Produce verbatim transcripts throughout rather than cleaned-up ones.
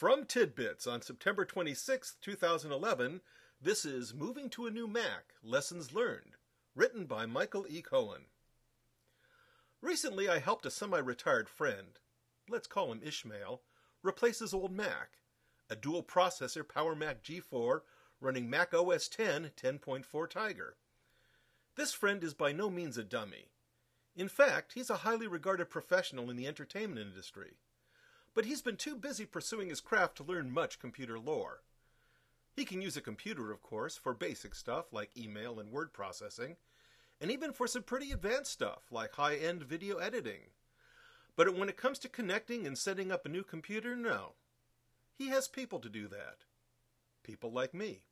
From Tidbits on September twenty-sixth, two thousand eleven, this is Moving to a New Mac, Lessons Learned, written by Michael E. Cohen. Recently I helped a semi-retired friend, let's call him Ishmael, replace his old Mac, a dual-processor Power Mac G four running Mac O S ten ten point four Tiger. This friend is by no means a dummy. In fact, he's a highly regarded professional in the entertainment industry. But he's been too busy pursuing his craft to learn much computer lore. He can use a computer, of course, for basic stuff like email and word processing, and even for some pretty advanced stuff like high-end video editing. But when it comes to connecting and setting up a new computer, no. He has people to do that. People like me.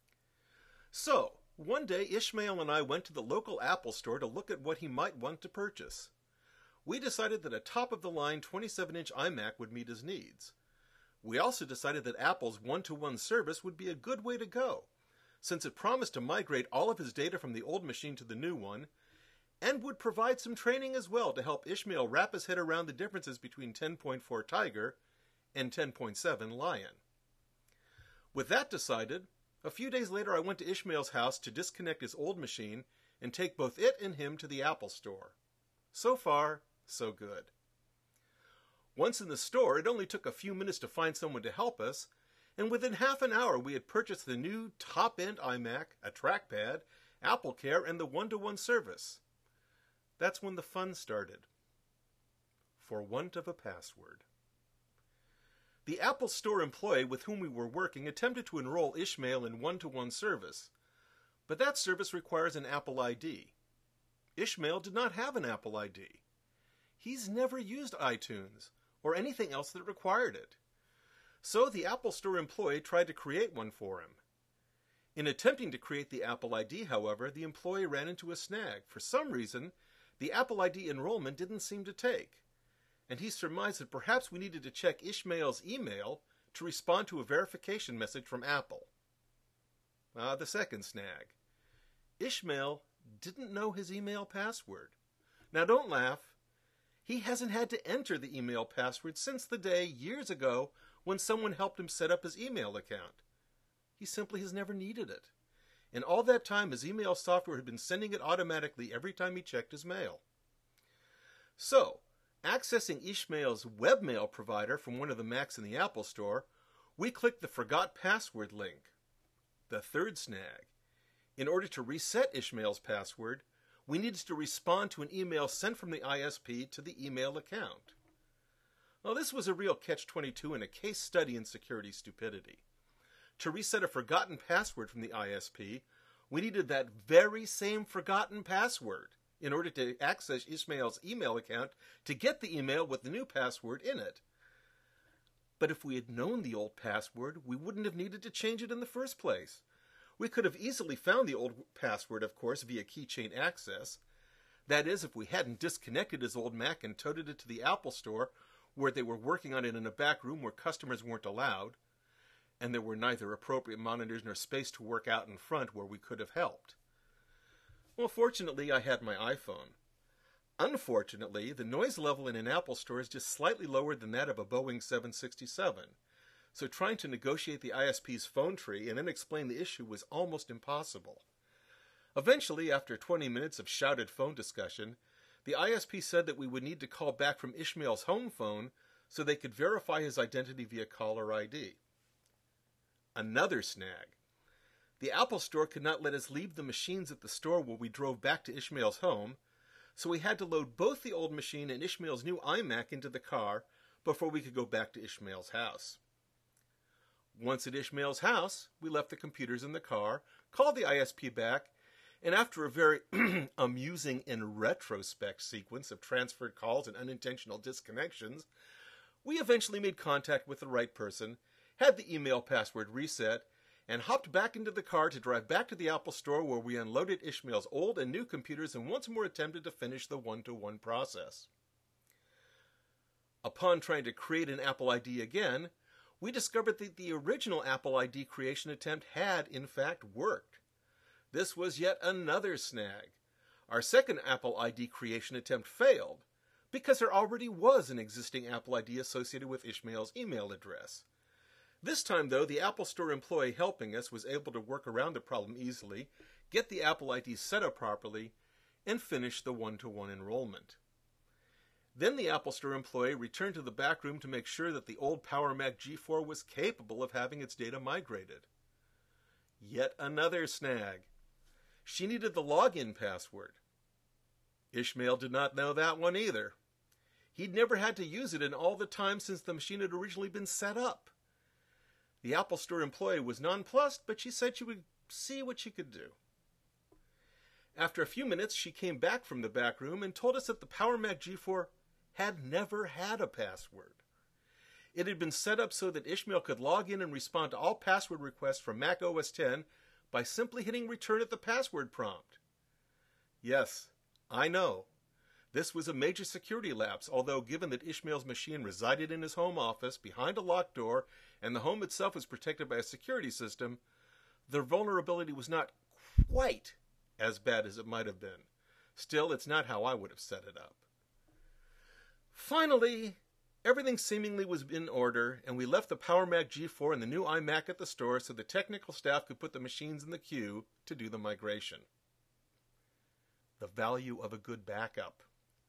So, one day Ishmael and I went to the local Apple store to look at what he might want to purchase. We decided that a top-of-the-line twenty-seven inch iMac would meet his needs. We also decided that Apple's one-to-one service would be a good way to go, since it promised to migrate all of his data from the old machine to the new one, and would provide some training as well to help Ishmael wrap his head around the differences between ten point four Tiger and ten point seven Lion. With that decided, a few days later I went to Ishmael's house to disconnect his old machine and take both it and him to the Apple store. So far, so good. Once in the store, it only took a few minutes to find someone to help us, and within half an hour we had purchased the new top-end iMac, a trackpad, AppleCare, and the one-to-one service. That's when the fun started. For want of a password. The Apple Store employee with whom we were working attempted to enroll Ishmael in one-to-one service, but that service requires an Apple I D. Ishmael did not have an Apple I D. He's never used iTunes or anything else that required it. So the Apple Store employee tried to create one for him. In attempting to create the Apple I D, however, the employee ran into a snag. For some reason, the Apple I D enrollment didn't seem to take, and he surmised that perhaps we needed to check Ishmael's email to respond to a verification message from Apple. Ah, the second snag. Ishmael didn't know his email password. Now don't laugh. He hasn't had to enter the email password since the day, years ago, when someone helped him set up his email account. He simply has never needed it. And all that time, his email software had been sending it automatically every time he checked his mail. So, accessing Ishmael's webmail provider from one of the Macs in the Apple Store, we clicked the Forgot Password link. The third snag. In order to reset Ishmael's password, we needed to respond to an email sent from the I S P to the email account. Well, this was a real catch twenty-two and a case study in security stupidity. To reset a forgotten password from the I S P, we needed that very same forgotten password in order to access Ishmael's email account to get the email with the new password in it. But if we had known the old password, we wouldn't have needed to change it in the first place. We could have easily found the old password, of course, via keychain access. That is, if we hadn't disconnected his old Mac and toted it to the Apple Store, where they were working on it in a back room where customers weren't allowed, and there were neither appropriate monitors nor space to work out in front where we could have helped. Well, fortunately, I had my iPhone. Unfortunately, the noise level in an Apple Store is just slightly lower than that of a Boeing seven sixty-seven. So trying to negotiate the I S P's phone tree and then explain the issue was almost impossible. Eventually, after twenty minutes of shouted phone discussion, the I S P said that we would need to call back from Ishmael's home phone so they could verify his identity via caller I D. Another snag. The Apple Store could not let us leave the machines at the store where we drove back to Ishmael's home, so we had to load both the old machine and Ishmael's new iMac into the car before we could go back to Ishmael's house. Once at Ishmael's house, we left the computers in the car, called the I S P back, and after a very amusing in retrospect sequence of transferred calls and unintentional disconnections, we eventually made contact with the right person, had the email password reset, and hopped back into the car to drive back to the Apple Store where we unloaded Ishmael's old and new computers and once more attempted to finish the one-to-one process. Upon trying to create an Apple I D again, we discovered that the original Apple I D creation attempt had, in fact, worked. This was yet another snag. Our second Apple I D creation attempt failed, because there already was an existing Apple I D associated with Ishmael's email address. This time, though, the Apple Store employee helping us was able to work around the problem easily, get the Apple I D set up properly, and finish the one-to-one enrollment. Then the Apple Store employee returned to the back room to make sure that the old Power Mac G four was capable of having its data migrated. Yet another snag. She needed the login password. Ishmael did not know that one either. He'd never had to use it in all the time since the machine had originally been set up. The Apple Store employee was nonplussed, but she said she would see what she could do. After a few minutes, she came back from the back room and told us that the Power Mac G four had never had a password. It had been set up so that Ishmael could log in and respond to all password requests from Mac O S ten by simply hitting return at the password prompt. Yes, I know. This was a major security lapse, although given that Ishmael's machine resided in his home office behind a locked door and the home itself was protected by a security system, the vulnerability was not quite as bad as it might have been. Still, it's not how I would have set it up. Finally, everything seemingly was in order, and we left the Power Mac G four and the new iMac at the store so the technical staff could put the machines in the queue to do the migration. The value of a good backup.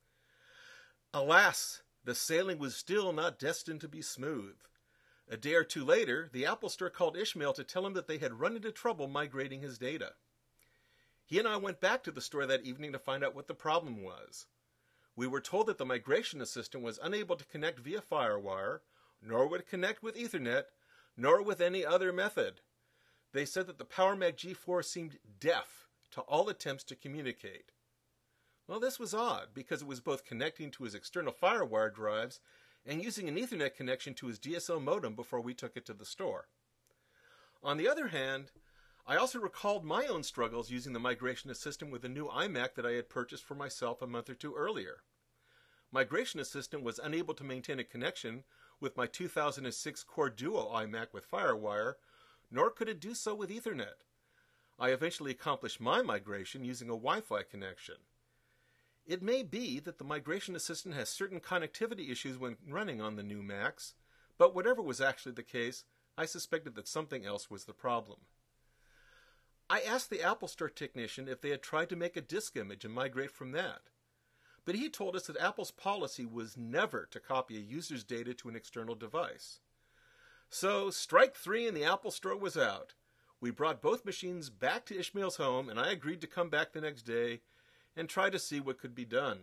Alas, the sailing was still not destined to be smooth. A day or two later, the Apple Store called Ishmael to tell him that they had run into trouble migrating his data. He and I went back to the store that evening to find out what the problem was. We were told that the migration assistant was unable to connect via FireWire, nor would it connect with Ethernet, nor with any other method. They said that the Power Mac G four seemed deaf to all attempts to communicate. Well, this was odd, because it was both connecting to his external FireWire drives and using an Ethernet connection to his D S L modem before we took it to the store. On the other hand, I also recalled my own struggles using the migration assistant with a new iMac that I had purchased for myself a month or two earlier. Migration Assistant was unable to maintain a connection with my two thousand six Core Duo iMac with FireWire, nor could it do so with Ethernet. I eventually accomplished my migration using a Wi-Fi connection. It may be that the Migration Assistant has certain connectivity issues when running on the new Macs, but whatever was actually the case, I suspected that something else was the problem. I asked the Apple Store technician if they had tried to make a disk image and migrate from that. But he told us that Apple's policy was never to copy a user's data to an external device. So, strike three and the Apple Store was out. We brought both machines back to Ishmael's home, and I agreed to come back the next day and try to see what could be done.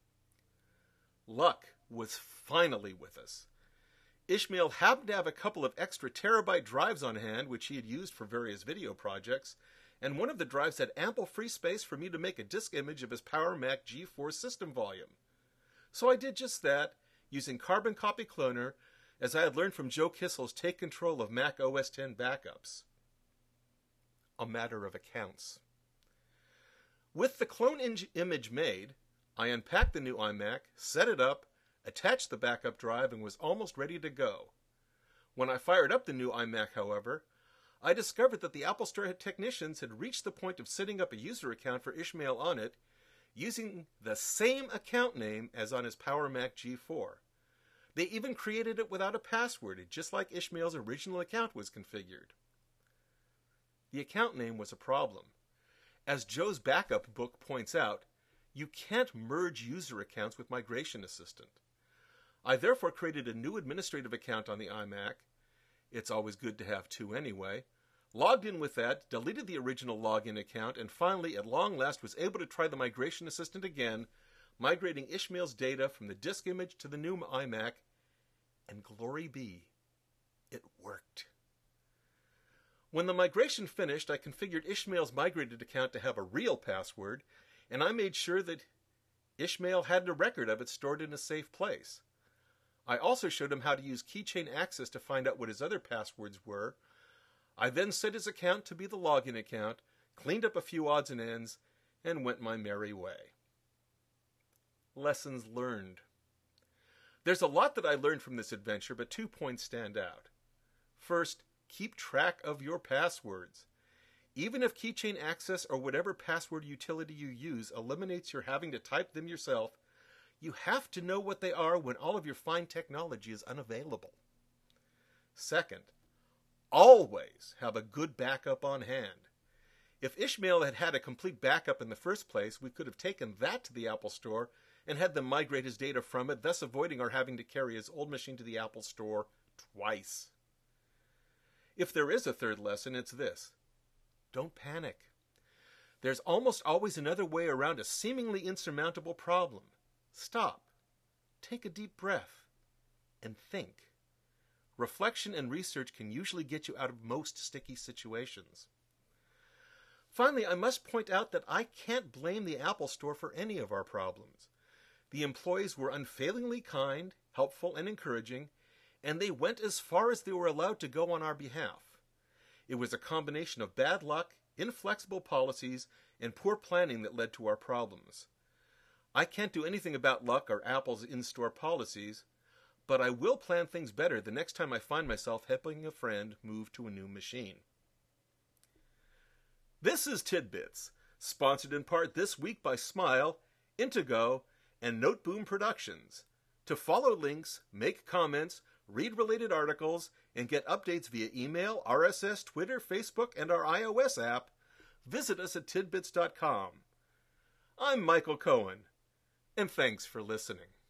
Luck was finally with us. Ishmael happened to have a couple of extra terabyte drives on hand, which he had used for various video projects, and one of the drives had ample free space for me to make a disk image of his Power Mac G four system volume. So I did just that, using Carbon Copy Cloner, as I had learned from Joe Kissel's Take Control of Mac O S ten backups. A matter of accounts. With the clone in- image made, I unpacked the new iMac, set it up, attached the backup drive, and was almost ready to go. When I fired up the new iMac, however, I discovered that the Apple Store technicians had reached the point of setting up a user account for Ishmael on it, using the same account name as on his Power Mac G four. They even created it without a password, just like Ishmael's original account was configured. The account name was a problem. As Joe's backup book points out, you can't merge user accounts with Migration Assistant. I therefore created a new administrative account on the iMac. It's always good to have two anyway. Logged in with that, deleted the original login account, and finally, at long last, was able to try the Migration Assistant again, migrating Ishmael's data from the disk image to the new iMac, and glory be, it worked. When the migration finished, I configured Ishmael's migrated account to have a real password, and I made sure that Ishmael had a record of it stored in a safe place. I also showed him how to use Keychain Access to find out what his other passwords were. I then set his account to be the login account, cleaned up a few odds and ends, and went my merry way. Lessons learned. There's a lot that I learned from this adventure, but two points stand out. First, keep track of your passwords. Even if Keychain Access or whatever password utility you use eliminates your having to type them yourself, you have to know what they are when all of your fine technology is unavailable. Second, always have a good backup on hand. If Ishmael had had a complete backup in the first place, we could have taken that to the Apple Store and had them migrate his data from it, thus avoiding our having to carry his old machine to the Apple Store twice. If there is a third lesson, it's this. Don't panic. There's almost always another way around a seemingly insurmountable problem. Stop. Take a deep breath. And think. Reflection and research can usually get you out of most sticky situations. Finally, I must point out that I can't blame the Apple Store for any of our problems. The employees were unfailingly kind, helpful, and encouraging, and they went as far as they were allowed to go on our behalf. It was a combination of bad luck, inflexible policies, and poor planning that led to our problems. I can't do anything about luck or Apple's in-store policies, but I will plan things better the next time I find myself helping a friend move to a new machine. This is Tidbits, sponsored in part this week by Smile, Intego, and Noteboom Productions. To follow links, make comments, read related articles, and get updates via email, R S S, Twitter, Facebook, and our iOS app, visit us at tidbits dot com. I'm Michael Cohen, and thanks for listening.